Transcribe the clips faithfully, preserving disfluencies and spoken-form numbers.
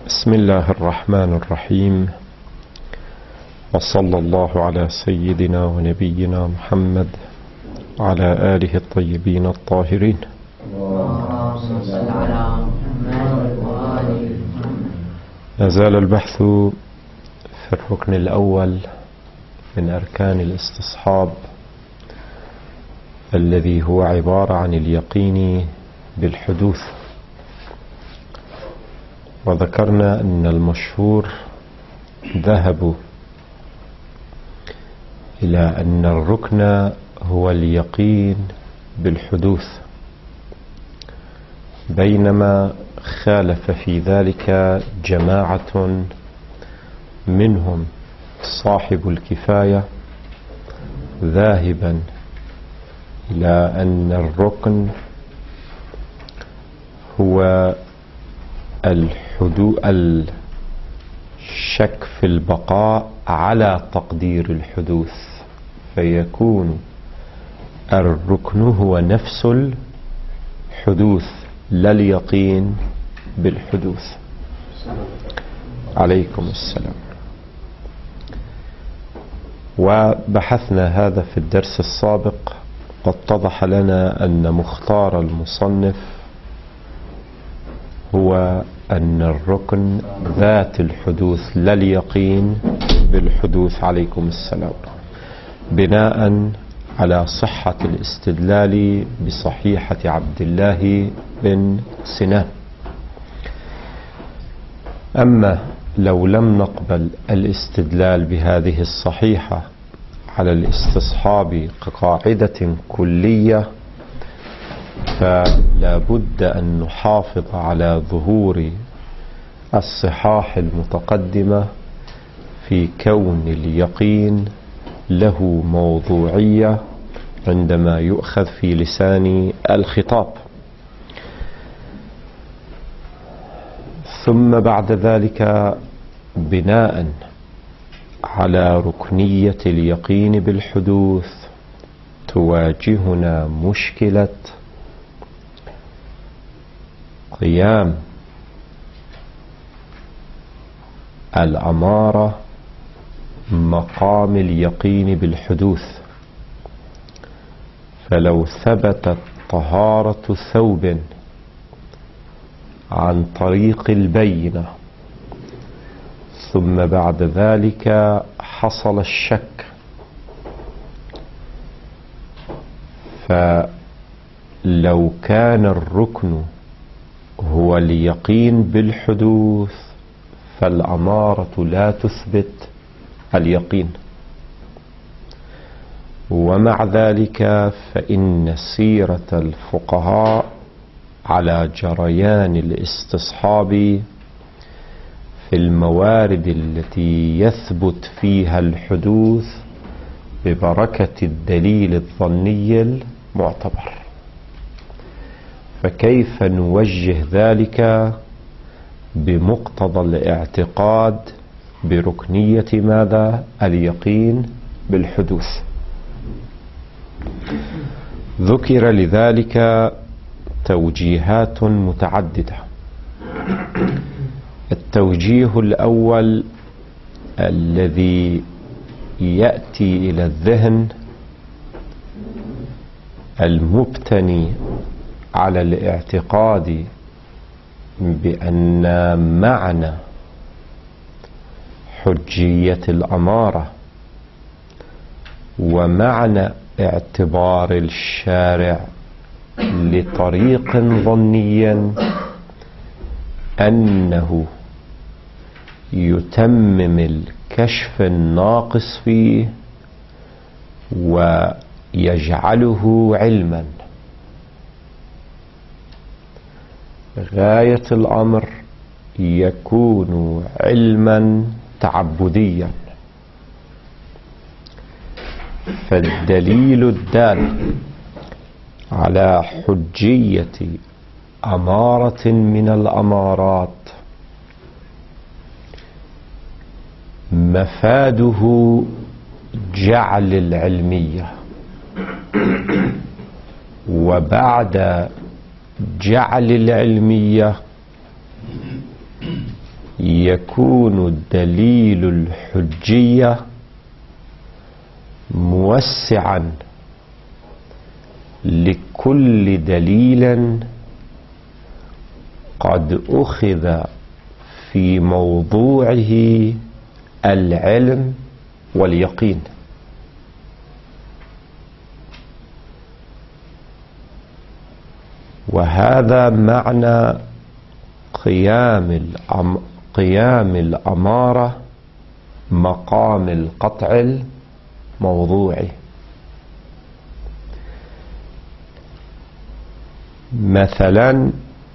بسم الله الرحمن الرحيم، وصلى الله على سيدنا ونبينا محمد وعلى آله الطيبين الطاهرين. ما زال البحث في الركن الأول من أركان الاستصحاب، الذي هو عبارة عن اليقين بالحدوث. وذكرنا أن المشهور ذهبوا إلى أن الركن هو اليقين بالحدوث، بينما خالف في ذلك جماعة منهم صاحب الكفاية، ذاهبا إلى أن الركن هو الحدوث، الشك في البقاء على تقدير الحدوث، فيكون الركن هو نفس الحدوث لا اليقين بالحدوث. عليكم السلام. وبحثنا هذا في الدرس السابق، واتضح لنا أن مختار المصنف هو أن الركن ذات الحدوث لا اليقين بالحدوث. عليكم السلام. بناء على صحة الاستدلال بصحيحة عبد الله بن سنان. أما لو لم نقبل الاستدلال بهذه الصحيحة على الاستصحاب كقاعدة كلية، فلا بد أن نحافظ على ظهور الصحاح المتقدمة في كون اليقين له موضوعية عندما يؤخذ في لسان الخطاب. ثم بعد ذلك بناء على ركنية اليقين بالحدوث تواجهنا مشكلة قيام الأمارة مقام اليقين بالحدوث. فلو ثبتت طهارة ثوب عن طريق البينة، ثم بعد ذلك حصل الشك، فلو كان الركن هو اليقين بالحدوث فالأمارة لا تثبت اليقين. ومع ذلك فإن سيرة الفقهاء على جريان الاستصحاب في الموارد التي يثبت فيها الحدوث ببركة الدليل الظني المعتبر. فكيف نوجه ذلك بمقتضى الاعتقاد بركنية ماذا؟ اليقين بالحدوث. ذكر لذلك توجيهات متعددة. التوجيه الأول الذي يأتي إلى الذهن المبتني على الاعتقاد بأن معنى حجية الأمارة ومعنى اعتبار الشارع لطريق ظني أنه يتمم الكشف الناقص فيه ويجعله علما. غاية الأمر يكون علما تعبديا. فالدليل الدال على حجية أمارة من الأمارات مفاده جعل العلمية، وبعد جعل العلمية يكون دليل الحجية موسعا لكل دليل قد أخذ في موضوعه العلم واليقين. وهذا معنى قيام الأم قيام الأمارة مقام القطع الموضوعي. مثلا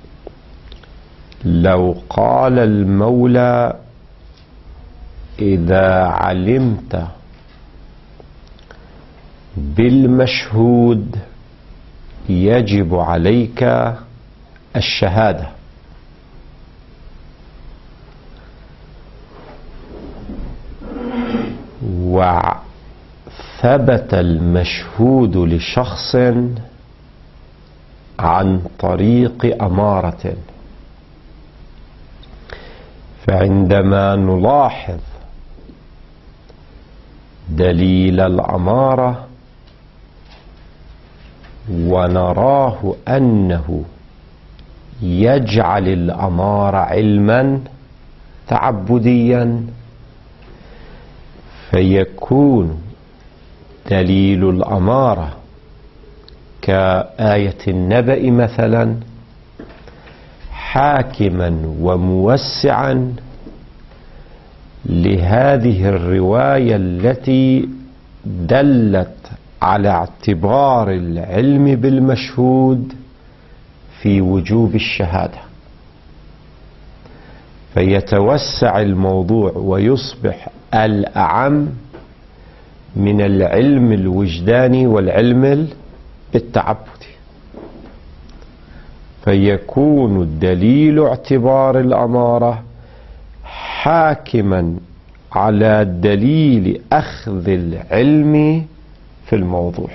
لو قال المولى إذا علمت بالمشهود يجب عليك الشهادة، وثبت المشهود لشخص عن طريق أمارة، فعندما نلاحظ دليل الأمارة ونراه أنه يجعل الأمارة علما تعبديا، فيكون دليل الأمارة كآية النبأ مثلا حاكما وموسعا لهذه الرواية التي دلت على اعتبار العلم بالمشهود في وجوب الشهادة، فيتوسع الموضوع ويصبح الأعم من العلم الوجداني والعلم التعبدي، فيكون الدليل اعتبار الأمارة حاكما على دليل أخذ العلم في الموضوع.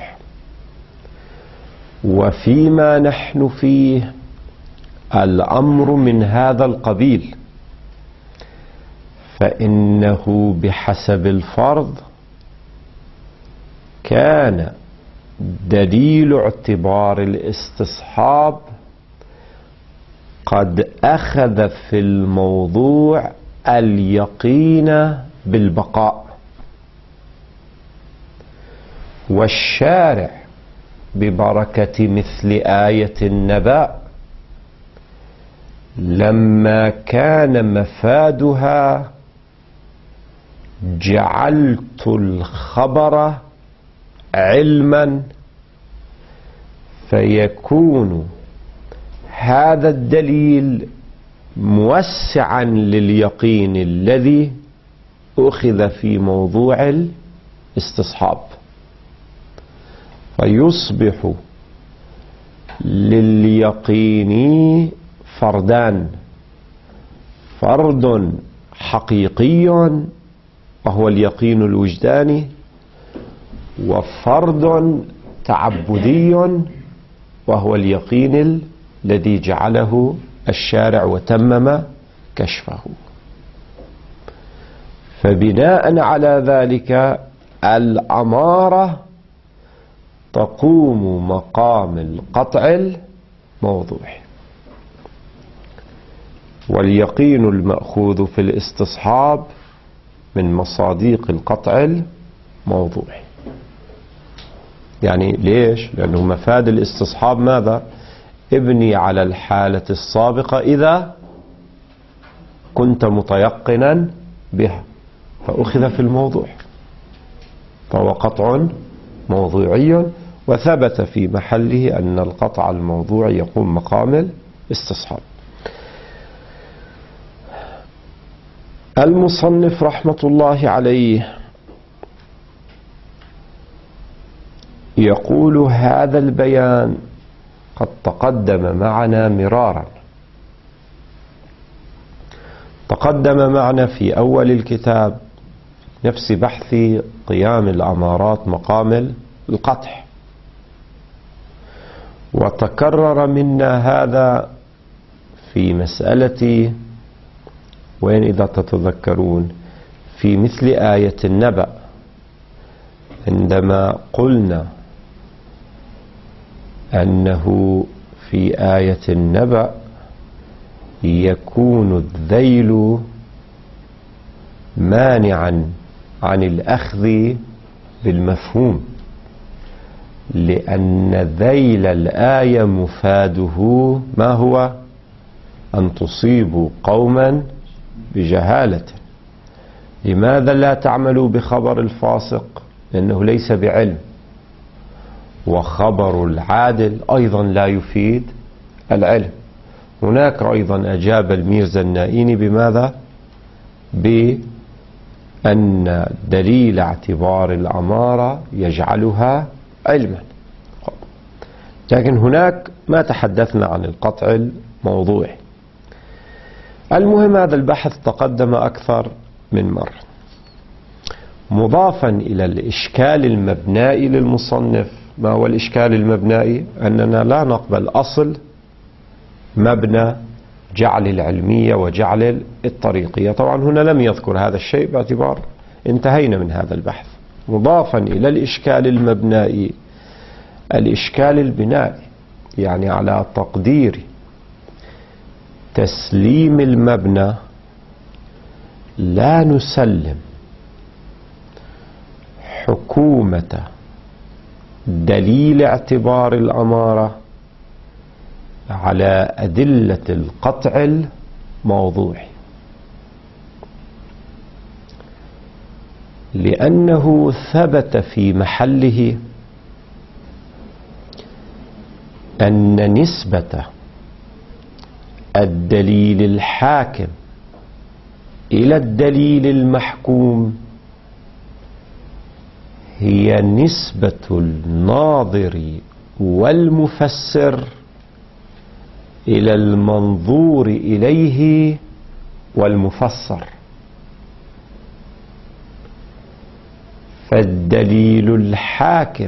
وفيما نحن فيه الأمر من هذا القبيل، فإنه بحسب الفرض كان دليل اعتبار الاستصحاب قد أخذ في الموضوع اليقين بالبقاء، والشارع ببركة مثل آية النبأ لما كان مفادها جعلت الخبر علما، فيكون هذا الدليل موسعا لليقين الذي أخذ في موضوع الاستصحاب، فيصبح لليقين فردان: فرد حقيقي وهو اليقين الوجداني، وفرد تعبدي وهو اليقين الذي جعله الشارع وتمم كشفه. فبناء على ذلك الأمارة تقوم مقام القطع الموضوعي، واليقين المأخوذ في الاستصحاب من مصادق القطع الموضوعي. يعني ليش؟ لأنه مفاد الاستصحاب ماذا؟ ابني على الحالة السابقة إذا كنت متيقنا بها، فأخذ في الموضوع، فهو قطع موضوعي، وثبت في محله أن القطع الموضوعي يقوم مقام الاستصحاب. المصنف رحمة الله عليه يقول: هذا البيان قد تقدم معنا مرارا، تقدم معنا في أول الكتاب نفس بحث قيام الأمارات مقام القطع، وتكرر منا هذا في مسألة وين إذا تتذكرون في مثل آية النبأ عندما قلنا أنه في آية النبأ يكون الذيل مانعا عن الأخذ بالمفهوم، لأن ذيل الآية مفاده ما هو؟ أن تصيبوا قوما بجهالة. لماذا لا تعملوا بخبر الفاسق؟ لأنه ليس بعلم، وخبر العادل أيضا لا يفيد العلم. هناك أيضا أجاب الميرزا النائيني بماذا؟ بأن دليل اعتبار الأمارة يجعلها علما. لكن هناك ما تحدثنا عن القطع الموضوعي. المهم هذا البحث تقدم أكثر من مرة، مضافا إلى الإشكال المبنائي للمصنف. ما هو الإشكال المبنائي؟ أننا لا نقبل أصل مبنى جعل العلمية وجعل الطريقية. طبعا هنا لم يذكر هذا الشيء باعتبار انتهينا من هذا البحث. مضافا إلى الإشكال المبنائي الإشكال البنائي، يعني على تقدير تسليم المبنى لا نسلم حكومة دليل اعتبار الأمارة على أدلة القطع الموضوعي، لأنه ثبت في محله أن نسبة الدليل الحاكم إلى الدليل المحكوم هي نسبة الناظر والمفسر إلى المنظور إليه والمفسر. فالدليل الحاكم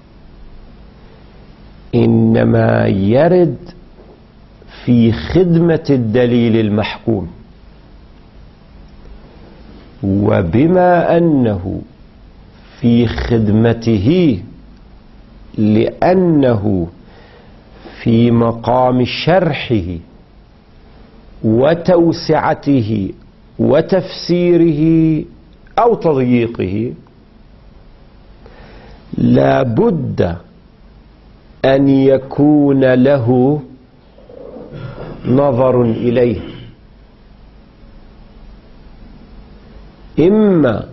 إنما يرد في خدمة الدليل المحكوم، وبما أنه في خدمته لأنه في مقام شرحه وتوسعته وتفسيره أو تضييقه، لا بد أن يكون له نظر إليه، إما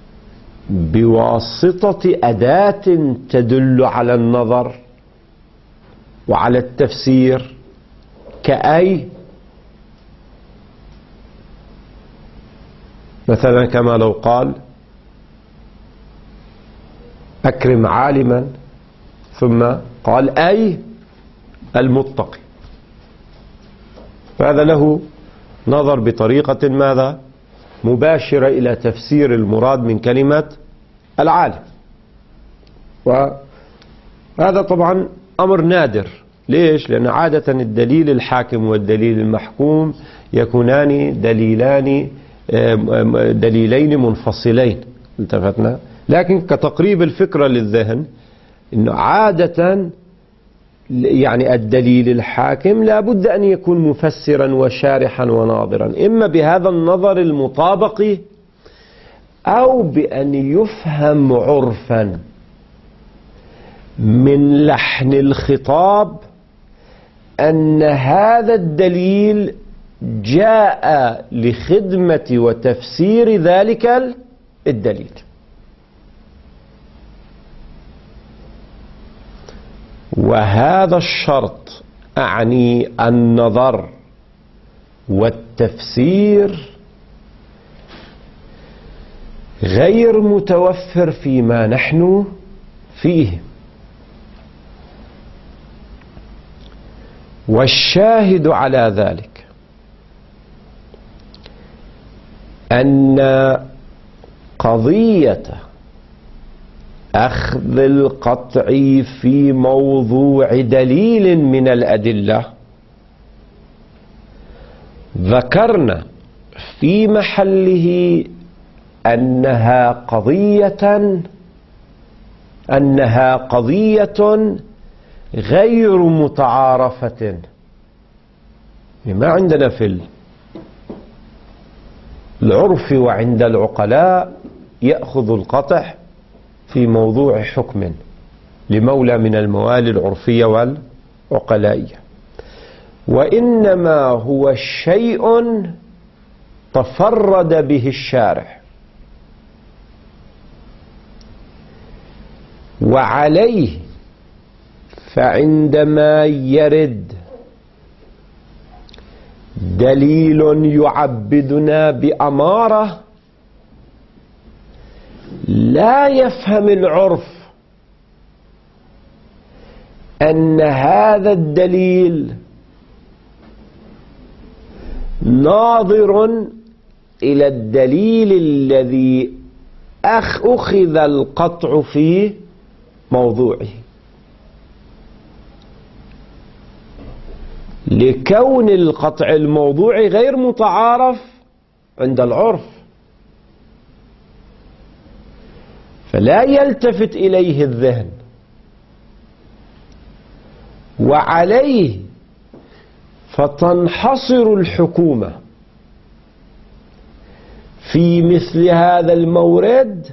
بواسطة أداة تدل على النظر وعلى التفسير كأي، مثلا كما لو قال أكرم عالما ثم قال أي المتقي، فهذا له نظر بطريقة ماذا؟ مباشرة إلى تفسير المراد من كلمة العالم. وهذا طبعا أمر نادر. ليش؟ لأن عادة الدليل الحاكم والدليل المحكوم يكونان دليلان دليلين منفصلين، التفتنا. لكن كتقريب الفكرة للذهن إنه عادة يعني الدليل الحاكم لا بد أن يكون مفسرا وشارحا وناظرا، إما بهذا النظر المطابق أو بأن يفهم عرفا من لحن الخطاب أن هذا الدليل جاء لخدمة وتفسير ذلك الدليل. وهذا الشرط أعني النظر والتفسير غير متوفر فيما نحن فيه. والشاهد على ذلك أن قضية أخذ القطع في موضوع دليل من الأدلة ذكرنا في محله أنها قضية أنها قضية غير متعارفة. ما عندنا في العرف وعند العقلاء يأخذ القطع في موضوع حكم لمولى من الموالي العرفية والعقلائية، وإنما هو شيء تفرد به الشارع، وعليه فعندما يرد دليل يعبدنا بأمارة لا يفهم العرف أن هذا الدليل ناظر إلى الدليل الذي أخذ القطع في موضوعه، لكون القطع الموضوعي غير متعارف عند العرف، فلا يلتفت إليه الذهن، وعليه فتنحصر الحكومة في مثل هذا المورد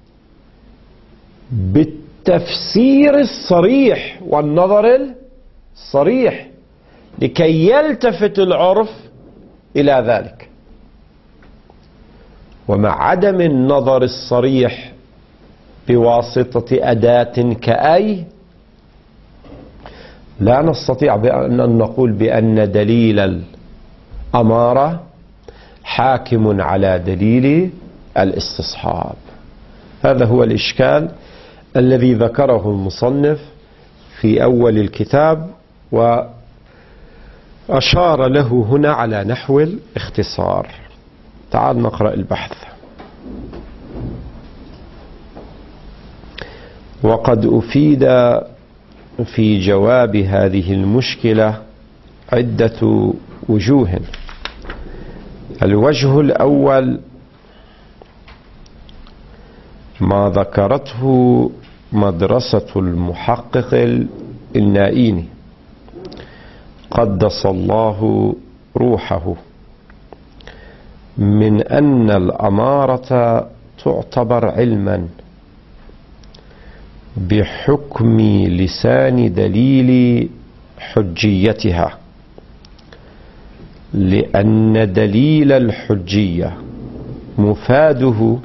بالتفسير الصريح والنظر الصريح لكي يلتفت العرف إلى ذلك. ومع عدم النظر الصريح بواسطة أداة كأي لا نستطيع بأن نقول بأن دليل الأمارة حاكم على دليل الاستصحاب. هذا هو الإشكال الذي ذكره المصنف في أول الكتاب، وأشار له هنا على نحو الاختصار. تعال نقرأ البحث. وقد أفيد في جواب هذه المشكلة عدة وجوه. الوجه الأول ما ذكرته مدرسة المحقق النائيني قدس الله روحه من أن الأمارة تعتبر علما بحكم لسان دليل حجيتها، لأن دليل الحجية مفاده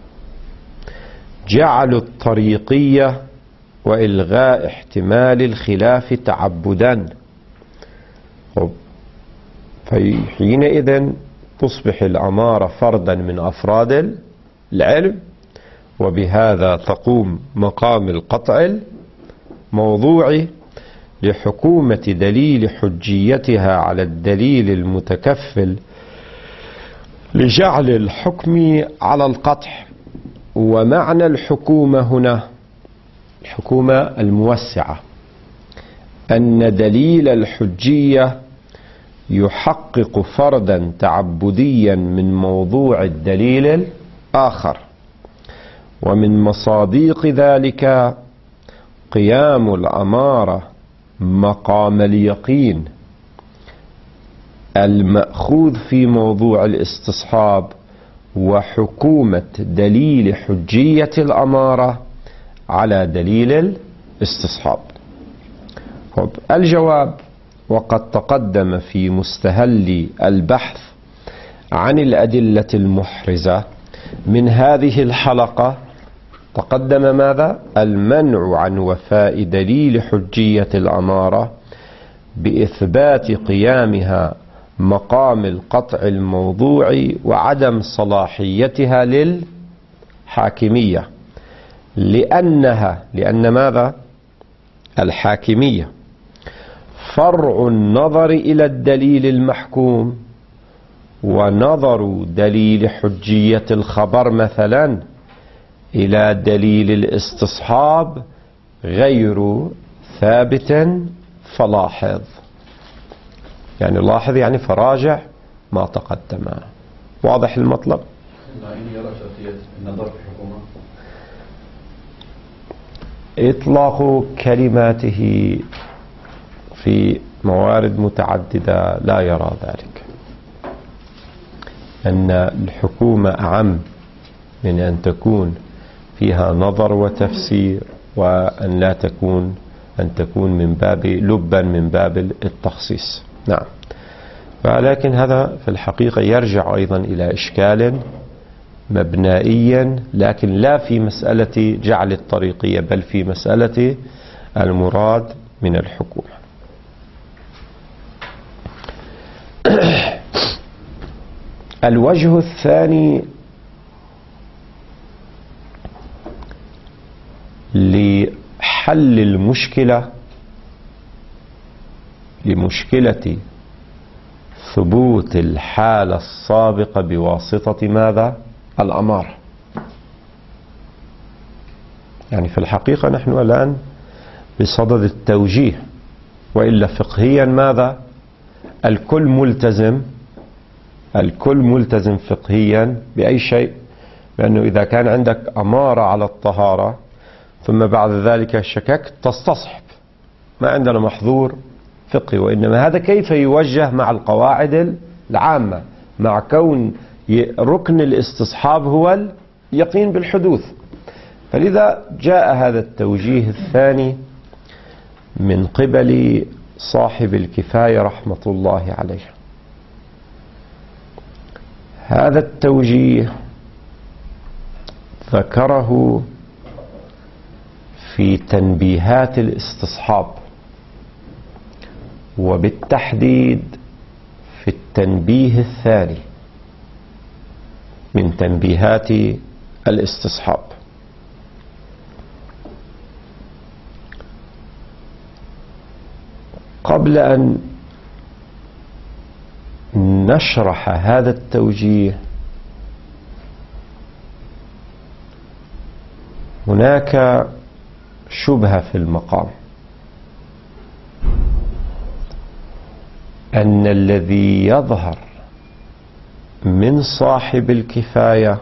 جعل الطريقية وإلغاء احتمال الخلاف تعبدا، فحينئذ تصبح الأمارة فردا من أفراد العلم، وبهذا تقوم مقام القطع الموضوعي لحكومة دليل حجيتها على الدليل المتكفل لجعل الحكم على القطع. ومعنى الحكومة هنا الحكومة الموسعة، أن دليل الحجية يحقق فردا تعبديا من موضوع الدليل الآخر، ومن مصادق ذلك قيام الأمارة مقام اليقين المأخوذ في موضوع الاستصحاب، وحكومة دليل حجية الأمارة على دليل الاستصحاب. الجواب: وقد تقدم في مستهل البحث عن الأدلة المحرزة من هذه الحلقة، تقدم ماذا؟ المنع عن وفاء دليل حجية الأمارة بإثبات قيامها مقام القطع الموضوعي وعدم صلاحيتها للحاكمية، لأنها لأن ماذا؟ الحاكمية فرع النظر إلى الدليل المحكوم، ونظر دليل حجية الخبر مثلا إلى دليل الاستصحاب غير ثابت. فلاحظ، يعني لاحظ يعني فراجع ما تقدم. واضح المطلب؟ يرى شرطية النظر في الحكومة. إطلاق كلماته في موارد متعددة لا يرى ذلك، أن الحكومة أعم من أن تكون فيها نظر وتفسير، وأن لا تكون أن تكون من باب لبا من باب التخصيص. نعم. ولكن هذا في الحقيقة يرجع أيضا إلى إشكال مبنائيا، لكن لا في مسألة جعل الطريقية، بل في مسألة المراد من الحكومة. الوجه الثاني لحل المشكلة، لمشكلة ثبوت الحالة السابقة بواسطة ماذا؟ الأمارة. يعني في الحقيقة نحن الآن بصدد التوجيه، وإلا فقهيا ماذا؟ الكل ملتزم، الكل ملتزم فقهيا بأي شيء، لأنه إذا كان عندك أمارة على الطهارة ثم بعد ذلك شككت تستصحب، ما عندنا محظور فقهي. وإنما هذا كيف يوجه مع القواعد العامة، مع كون ركن الاستصحاب هو اليقين بالحدوث. فلذا جاء هذا التوجيه الثاني من قبل صاحب الكفاية رحمة الله عليه. هذا التوجيه ذكره في تنبيهات الاستصحاب، وبالتحديد في التنبيه الثاني من تنبيهات الاستصحاب. قبل أن نشرح هذا التوجيه هناك شبهة في المقام، أن الذي يظهر من صاحب الكفاية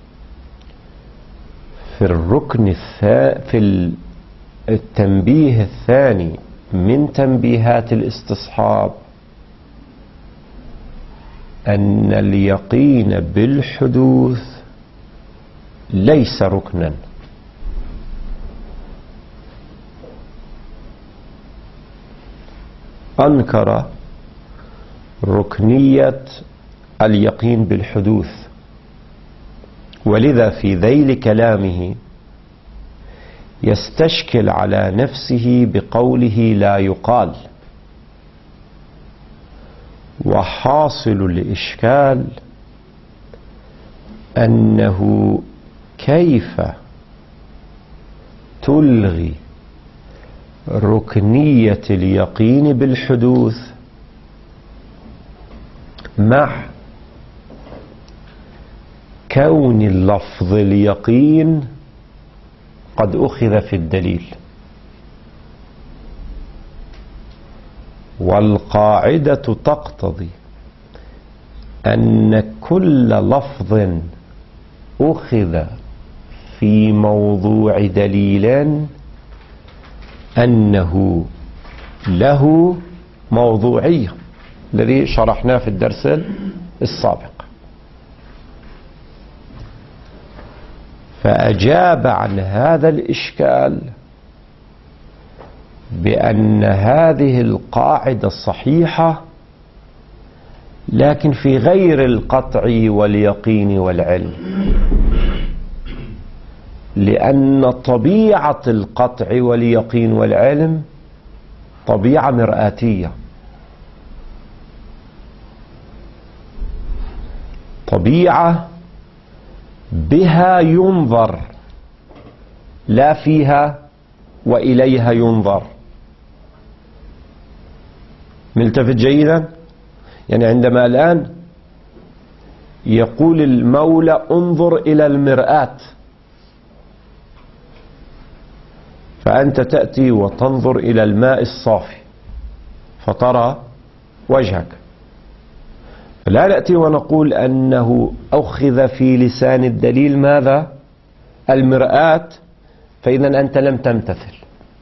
في الركن الثا في التنبيه الثاني من تنبيهات الاستصحاب أن اليقين بالحدوث ليس ركنا، أنكر ركنية اليقين بالحدوث. ولذا في ذيل كلامه يستشكل على نفسه بقوله لا يقال، وحاصل الإشكال أنه كيف تلغي ركنية اليقين بالحدوث مع كون اللفظ اليقين قد أخذ في الدليل. والقاعدة تقتضي أن كل لفظ أخذ في موضوع دليل أنه له موضوعية، الذي شرحناه في الدرس السابق. فأجاب عن هذا الإشكال بأن هذه القاعدة صحيحة، لكن في غير القطع واليقين والعلم، لأن طبيعة القطع واليقين والعلم طبيعة مرآتية، طبيعة بها ينظر لا فيها وإليها ينظر. ملتفت جيدا؟ يعني عندما الآن يقول المولى انظر إلى المرآة، فأنت تأتي وتنظر إلى الماء الصافي فترى وجهك، لا نأتي ونقول أنه أخذ في لسان الدليل ماذا؟ المرآة، فإذا أنت لم تمتثل.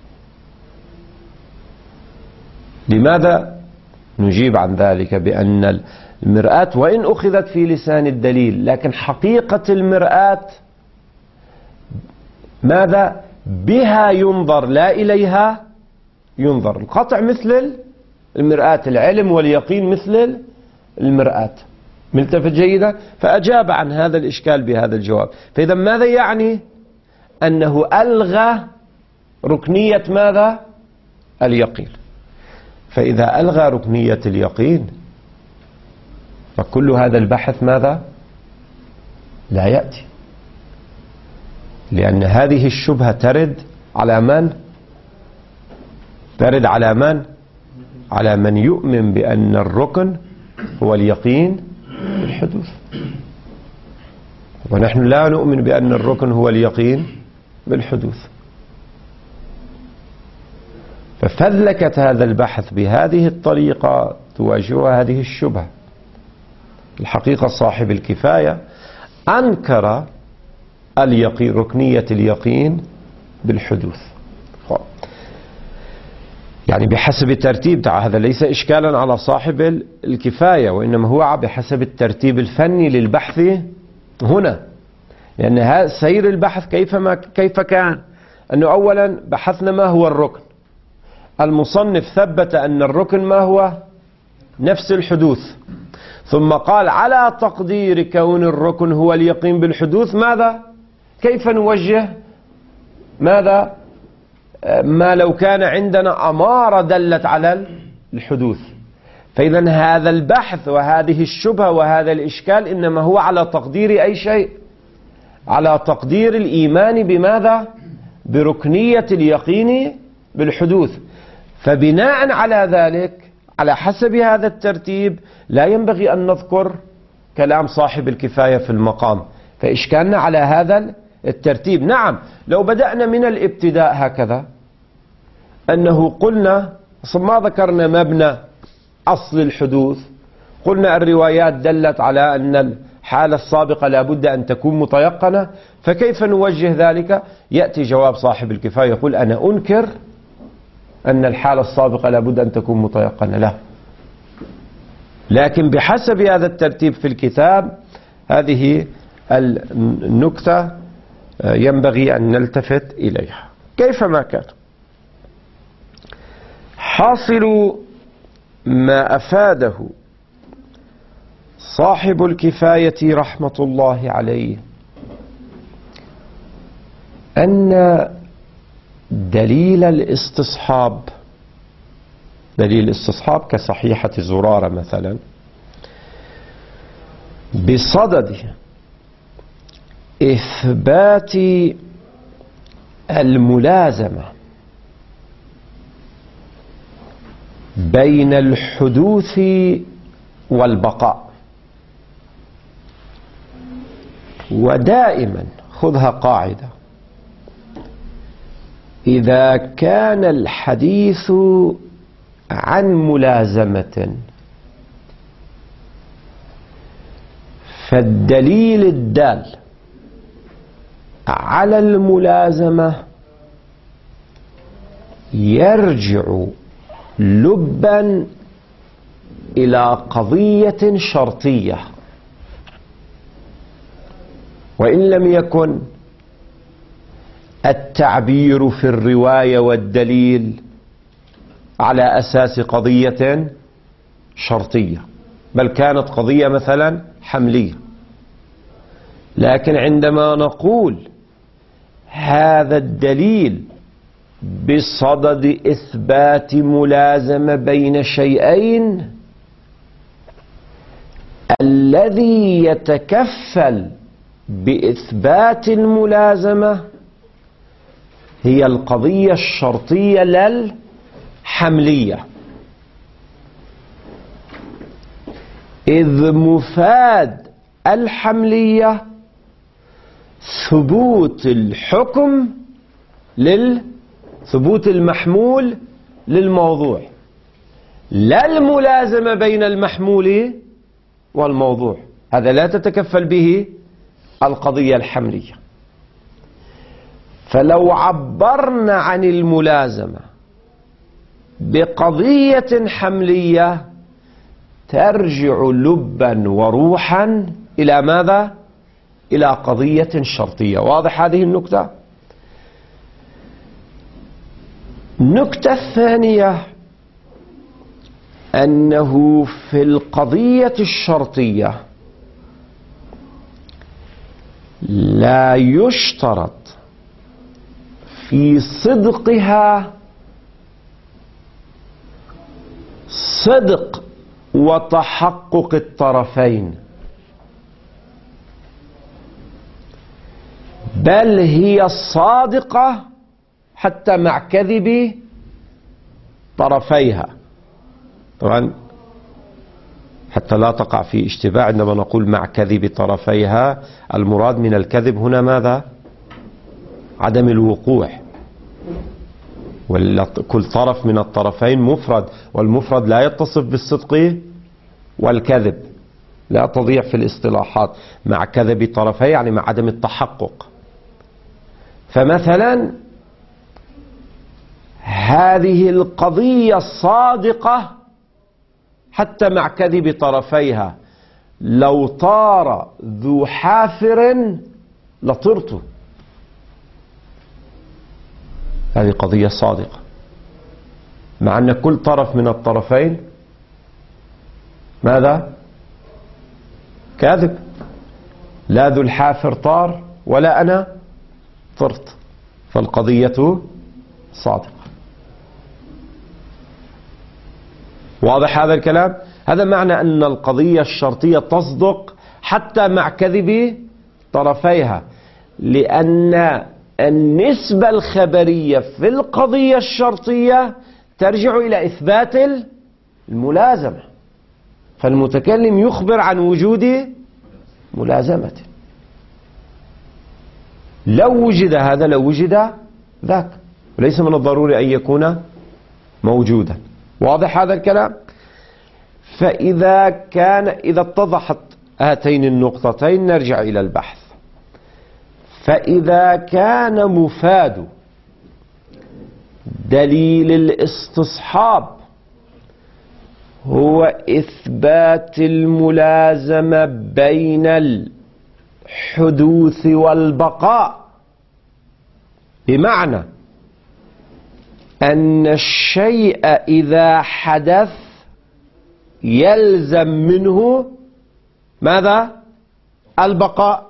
لماذا؟ نجيب عن ذلك بأن المرآة وإن أخذت في لسان الدليل، لكن حقيقة المرآة ماذا؟ بها ينظر لا إليها ينظر. القطع مثل المرآة، العلم واليقين مثل المرآة. ملتفت جيدا؟ فأجاب عن هذا الإشكال بهذا الجواب. فإذا ماذا يعني؟ أنه ألغى ركنية ماذا؟ اليقين. فإذا ألغى ركنية اليقين فكل هذا البحث ماذا؟ لا يأتي، لأن هذه الشبهة ترد على من؟ ترد على من؟ على من يؤمن بأن الركن هو اليقين بالحدوث، ونحن لا نؤمن بأن الركن هو اليقين بالحدوث. ففذلكت هذا البحث بهذه الطريقة تواجه هذه الشبهة. الحقيقة صاحب الكفاية أنكر اليقين، ركنية اليقين بالحدوث. يعني بحسب الترتيب تاع هذا ليس إشكالا على صاحب الكفاية، وإنما هو بحسب الترتيب الفني للبحث هنا. لأن سير البحث كيف ما كيف كان؟ أنه أولا بحثنا ما هو الركن. المصنف ثبت أن الركن ما هو؟ نفس الحدوث. ثم قال على تقدير كون الركن هو اليقين بالحدوث ماذا؟ كيف نوجه ماذا؟ ما لو كان عندنا أمارة دلت على الحدوث. فإذا هذا البحث وهذه الشبهة وهذا الإشكال إنما هو على تقدير أي شيء؟ على تقدير الإيمان بماذا؟ بركنية اليقين بالحدوث. فبناء على ذلك على حسب هذا الترتيب لا ينبغي أن نذكر كلام صاحب الكفاية في المقام، فإشكالنا على هذا الترتيب. نعم لو بدأنا من الابتداء هكذا أنه قلنا ما ذكرنا مبنى أصل الحدوث، قلنا الروايات دلت على أن الحالة السابقة لابد أن تكون متيقنة، فكيف نوجه ذلك؟ يأتي جواب صاحب الكفاية يقول أنا أنكر أن الحالة السابقة لابد أن تكون متيقنة، لا، لكن بحسب هذا الترتيب في الكتاب هذه النكتة ينبغي أن نلتفت إليها كيفما كان. حاصل ما أفاده صاحب الكفاية رحمة الله عليه أن دليل الاستصحاب، دليل الاستصحاب كصحيحة زرارة مثلا، بصدد إثبات الملازمة بين الحدوث والبقاء. ودائما خذها قاعدة، إذا كان الحديث عن ملازمة فالدليل الدال على الملازمة يرجع لبا إلى قضية شرطية، وإن لم يكن التعبير في الرواية والدليل على أساس قضية شرطية، بل كانت قضية مثلا حملية. لكن عندما نقول هذا الدليل بصدد إثبات ملازمة بين شيئين، الذي يتكفل بإثبات الملازمة هي القضية الشرطية للحملية، إذ مفاد الحملية ثبوت الحكم للثبوت المحمول للموضوع، لا الملازمة بين المحمول والموضوع. هذا لا تتكفل به القضية الحملية. فلو عبرنا عن الملازمة بقضية حملية ترجع لبا وروحا إلى ماذا؟ إلى قضية شرطية. واضح هذه النكتة؟ النكتة الثانية أنه في القضية الشرطية لا يشترط في صدقها صدق وتحقق الطرفين، بل هي صادقة حتى مع كذب طرفيها. طبعا حتى لا تقع في اشتباه عندما نقول مع كذب طرفيها، المراد من الكذب هنا ماذا؟ عدم الوقوع، وكل طرف من الطرفين مفرد، والمفرد لا يتصف بالصدق والكذب، لا تضيع في الاصطلاحات. مع كذب طرفي يعني مع عدم التحقق. فمثلا هذه القضية صادقة حتى مع كذب طرفيها، لو طار ذو حافر لطرته، هذه قضية صادقة، مع أن كل طرف من الطرفين ماذا؟ كاذب، لا ذو الحافر طار ولا أنا طرت، فالقضية صادقة. واضح هذا الكلام؟ هذا معنى أن القضية الشرطية تصدق حتى مع كذب طرفيها، لأن النسبة الخبرية في القضية الشرطية ترجع إلى إثبات الملازمة، فالمتكلم يخبر عن وجود ملازمة. لو وجد هذا لو وجد ذاك، وليس من الضروري أن يكون موجودا. واضح هذا الكلام؟ فإذا كان إذا اتضحت هاتين النقطتين نرجع إلى البحث. فإذا كان مفاد دليل الاستصحاب هو إثبات الملازمة بين الحدوث والبقاء، بمعنى أن الشيء إذا حدث يلزم منه ماذا؟ البقاء.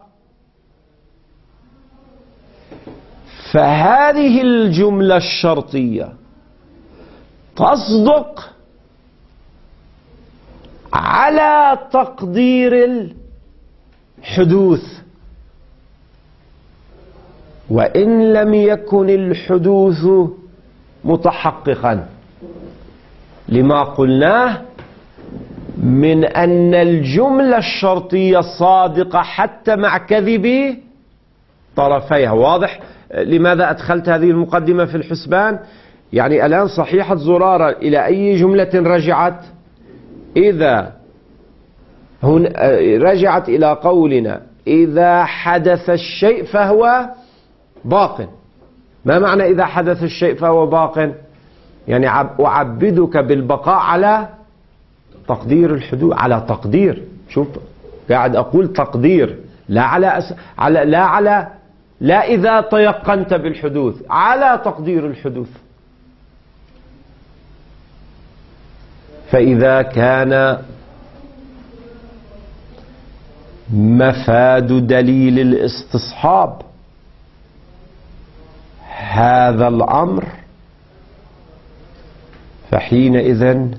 فهذه الجملة الشرطية تصدق على تقدير الحدوث، وإن لم يكن الحدوث متحققا، لما قلناه من أن الجملة الشرطية صادقة حتى مع كذب طرفيها. واضح لماذا أدخلت هذه المقدمة في الحسبان؟ يعني الآن صحيحة زرارة إلى أي جملة رجعت؟ إذا هن رجعت إلى قولنا إذا حدث الشيء فهو باق. ما معنى إذا حدث الشيء فهو باق؟ يعني أعبدك بالبقاء على تقدير الحدوث، على تقدير، شوف قاعد أقول تقدير، لا على, أس... على لا على لا إذا تيقنت بالحدوث، على تقدير الحدوث. فإذا كان مفاد دليل الاستصحاب هذا الأمر، فحينئذ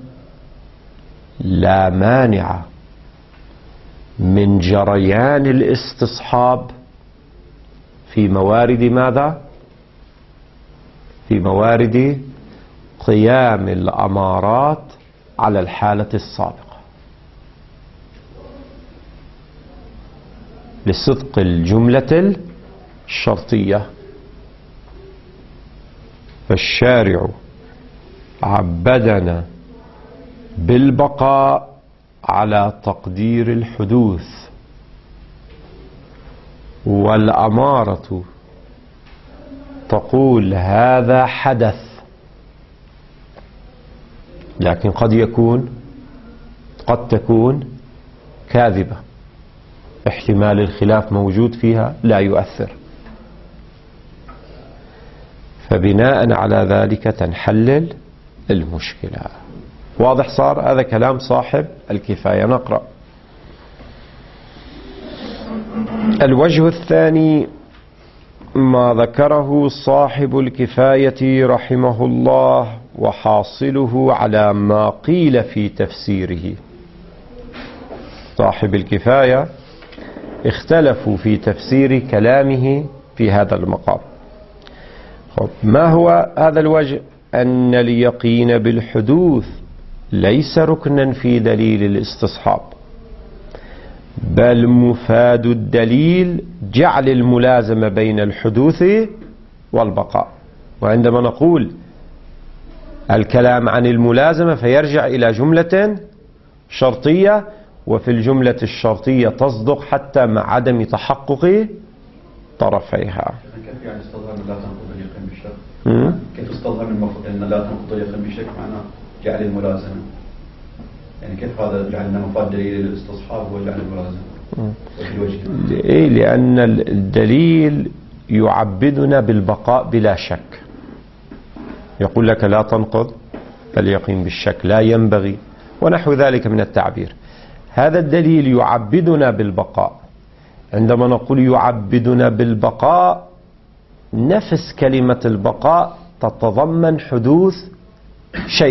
لا مانع من جريان الاستصحاب في موارد ماذا؟ في موارد قيام الأمارات على الحالة السابقة لصدق الجملة الشرطية. فالشارع عبدنا بالبقاء على تقدير الحدوث، والأمارة تقول هذا حدث، لكن قد يكون قد تكون كاذبة، احتمال الخلاف موجود فيها لا يؤثر، فبناء على ذلك تنحلل المشكلة. واضح صار؟ هذا كلام صاحب الكفاية. نقرأ الوجه الثاني ما ذكره صاحب الكفاية رحمه الله، وحاصله على ما قيل في تفسيره. صاحب الكفاية اختلفوا في تفسير كلامه في هذا المقام. ما هو هذا الوجه؟ أن اليقين بالحدوث ليس ركنا في دليل الاستصحاب، بل مفاد الدليل جعل الملازمة بين الحدوث والبقاء. وعندما نقول الكلام عن الملازمة فيرجع إلى جملة شرطية، وفي الجملة الشرطية تصدق حتى مع عدم تحقق طرفيها. كيف يعني استظهر من لا تنقض اليقين بالشك؟ كيف استظهر من المفروض أن لا تنقض اليقين بالشك معناه جعل الملازمة؟ يعني كيف هذا جعلنا مفاد دليل الاستصحاب هو جعل الملازمة؟ إيه، لأن الدليل يعبدنا بالبقاء بلا شك. يقول لك لا تنقض اليقين بالشك، لا ينبغي، ونحو ذلك من التعبير. هذا الدليل يعبدنا بالبقاء. عندما نقول يعبدنا بالبقاء، نفس كلمة البقاء تتضمن حدوث شيء،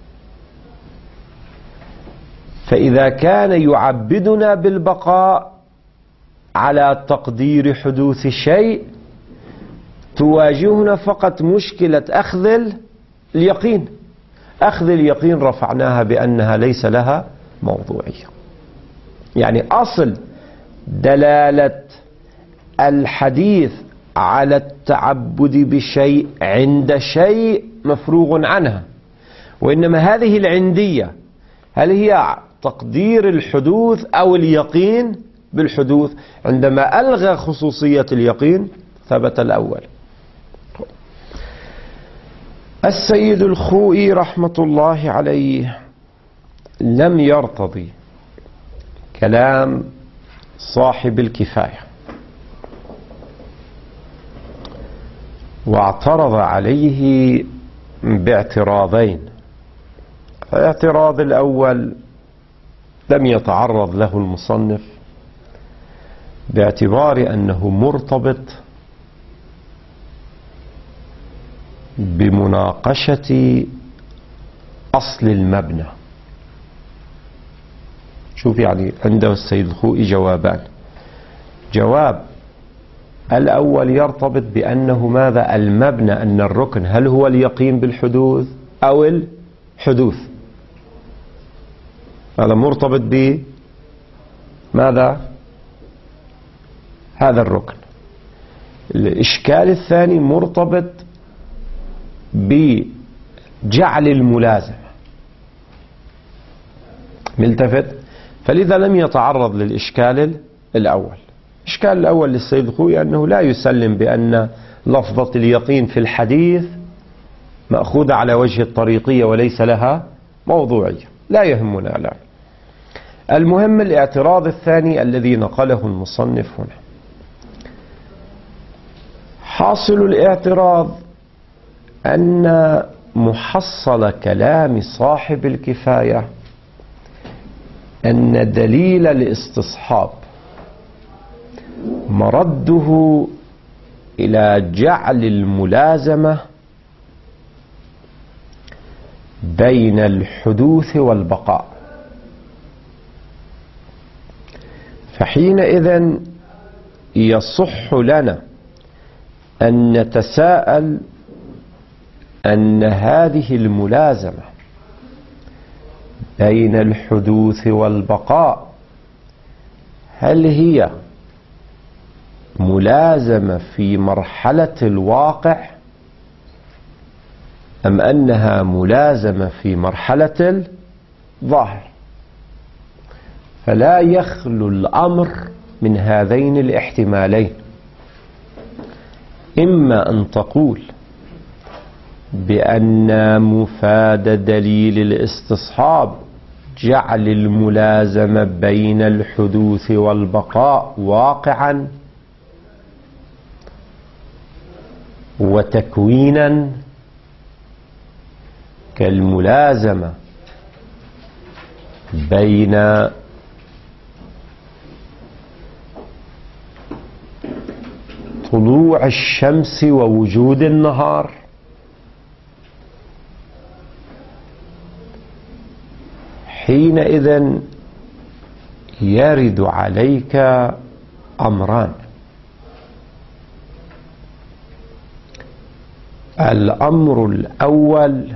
فإذا كان يعبدنا بالبقاء على تقدير حدوث شيء، تواجهنا فقط مشكلة أخذ اليقين. أخذ اليقين رفعناها بأنها ليس لها موضوعية. يعني أصل دلالة الحديث على التعبد بشيء عند شيء مفروغ عنها، وإنما هذه العندية هل هي تقدير الحدوث أو اليقين بالحدوث؟ عندما ألغى خصوصية اليقين ثبت الأول. السيد الخوئي رحمة الله عليه لم يرتضي كلام صاحب الكفاية، واعترض عليه باعتراضين. الاعتراض الأول لم يتعرض له المصنف باعتبار أنه مرتبط بمناقشة أصل المبنى. شوف، يعني عنده السيد الخوئي جوابان. جواب الأول يرتبط بأنه ماذا؟ المبنى، أن الركن هل هو اليقين بالحدوث أو الحدوث. هذا مرتبط بماذا؟ هذا الركن. الإشكال الثاني مرتبط بجعل الملازمة. ملتفت؟ فلذا لم يتعرض للإشكال الأول. الإشكال الأول للسيد الخوئي أنه لا يسلم بأن لفظة اليقين في الحديث مأخوذة على وجه الطريقية وليس لها موضوعية. لا يهمنا الآن. المهم الاعتراض الثاني الذي نقله المصنف هنا. حاصل الاعتراض أن محصل كلام صاحب الكفاية أن دليل الاستصحاب مرده إلى جعل الملازمة بين الحدوث والبقاء، فحينئذ يصح لنا أن نتساءل أن هذه الملازمة بين الحدوث والبقاء هل هي ملازمة في مرحلة الواقع أم أنها ملازمة في مرحلة الظاهر؟ فلا يخلو الأمر من هذين الاحتمالين. إما أن تقول بأن مفاد دليل الاستصحاب جعل الملازمة بين الحدوث والبقاء واقعا وتكوينا كالملازمة بين طلوع الشمس ووجود النهار، حينئذ يرد عليك أمران. الأمر الأول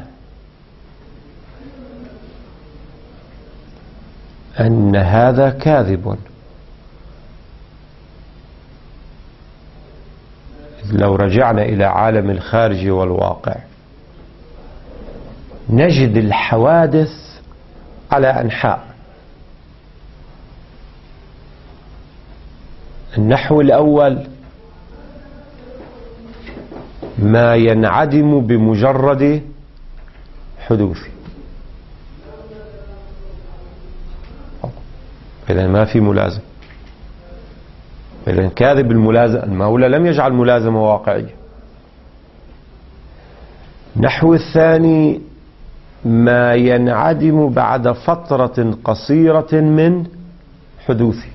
أن هذا كاذب. لو رجعنا إلى عالم الخارج والواقع نجد الحوادث على أنحاء. النحو الأول ما ينعدم بمجرد حدوثه، إذن ما في ملازم، إذن كاذب الملازم. المولى لم يجعل ملازمة واقعية. النحو الثاني ما ينعدم بعد فترة قصيرة من حدوثه.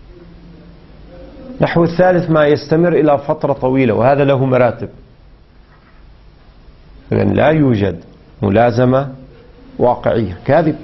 النحو الثالث ما يستمر إلى فترة طويلة، وهذا له مراتب. إذن لا يوجد ملازمة واقعية، كاذب.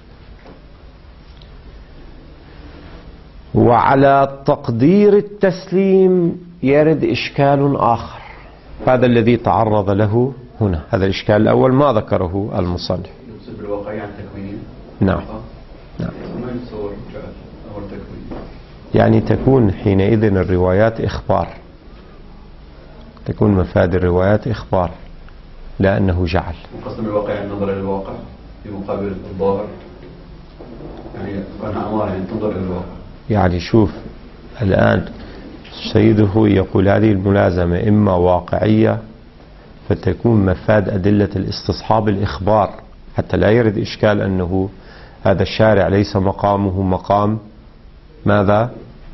وعلى تقدير التسليم يرد إشكال آخر، هذا الذي تعرض له هنا. هذا الإشكال الأول ما ذكره المصنف. يقصد بالواقعية عن تكوينية؟ نعم نعم. ما يتصور أول تكوين، يعني تكون حينئذ الروايات إخبار، تكون مفاد الروايات إخبار لا أنه جعل. وقصد بالواقع النظر إلى الواقع في مقابل الظاهر، يعني كأنها أمارة يعني تنظر إلى الواقع. يعني شوف الآن سيده يقول هذه الملازمة إما واقعية فتكون مفاد أدلة الاستصحاب الإخبار، حتى لا يرد إشكال أنه هذا الشارع ليس مقامه مقام ماذا؟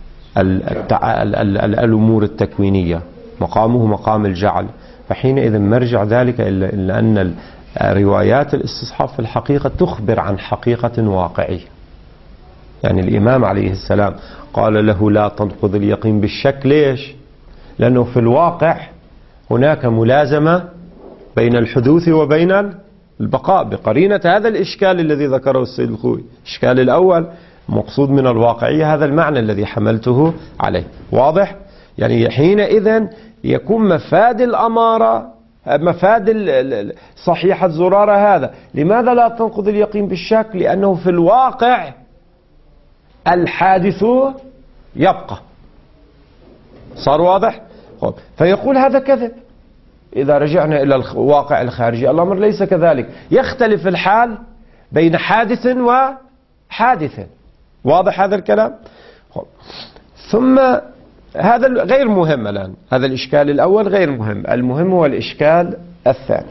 الأمور التكوينية، مقامه مقام الجعل. فحينئذ مرجع ذلك إلا أن روايات الاستصحاب في الحقيقة تخبر عن حقيقة واقعية. يعني الإمام عليه السلام قال له لا تنقض اليقين بالشك. ليش؟ لأنه في الواقع هناك ملازمة بين الحدوث وبين البقاء بقرينة هذا الإشكال الذي ذكره السيد الخوي. الإشكال الأول مقصود من الواقعية، هذا المعنى الذي حملته عليه. واضح؟ يعني حينئذ يكون مفاد الأمارة، مفاد صحيحة زرارة هذا. لماذا لا تنقض اليقين بالشك؟ لأنه في الواقع الحادث يبقى. صار واضح؟ فيقول هذا كذب. إذا رجعنا إلى الواقع الخارجي الأمر ليس كذلك، يختلف الحال بين حادث وحادث. واضح هذا الكلام؟ ثم هذا غير مهم الآن، هذا الإشكال الأول غير مهم. المهم هو الإشكال الثاني.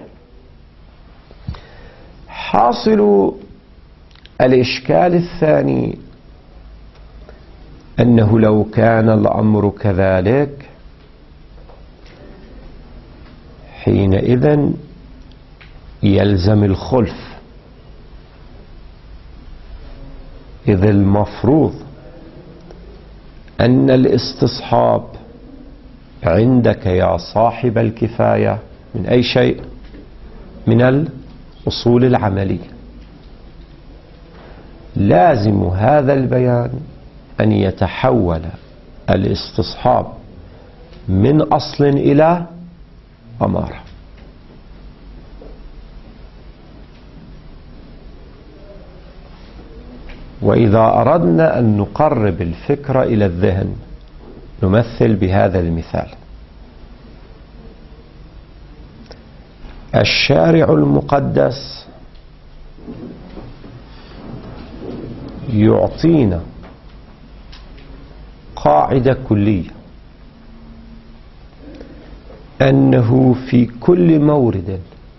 حاصل الإشكال الثاني أنه لو كان الأمر كذلك حينئذ يلزم الخلف، إذ المفروض أن الاستصحاب عندك يا صاحب الكفاية من أي شيء؟ من الأصول العملية. لازم هذا البيان أن يتحول الاستصحاب من أصل إلى أمارة. وإذا أردنا أن نقرب الفكرة إلى الذهن نمثل بهذا المثال. الشارع المقدس يعطينا قاعدة كلية أنه في كل مورد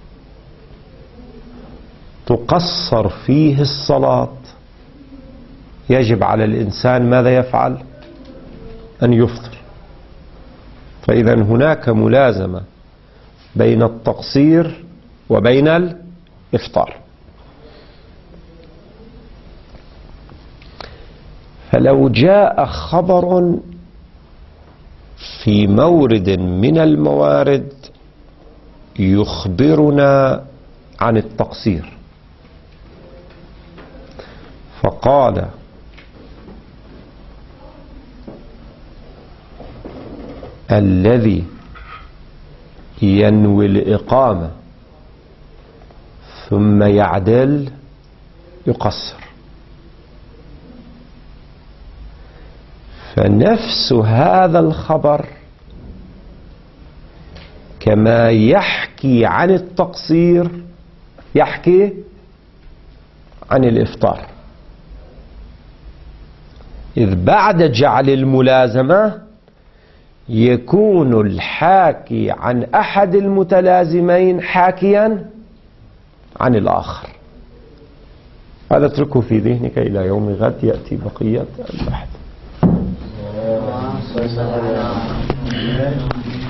تقصر فيه الصلاة يجب على الإنسان ماذا يفعل؟ أن يفطر. فإذا هناك ملازمة بين التقصير وبين الإفطار. فلو جاء خبر في مورد من الموارد يخبرنا عن التقصير فقال الذي ينوي الإقامة ثم يعدل يقصر، فنفس هذا الخبر كما يحكي عن التقصير يحكي عن الإفطار، إذ بعد جعل الملازمة يكون الحاكي عن أحد المتلازمين حاكيا عن الآخر. هذا اتركه في ذهنك إلى يوم غد يأتي بقية البحث.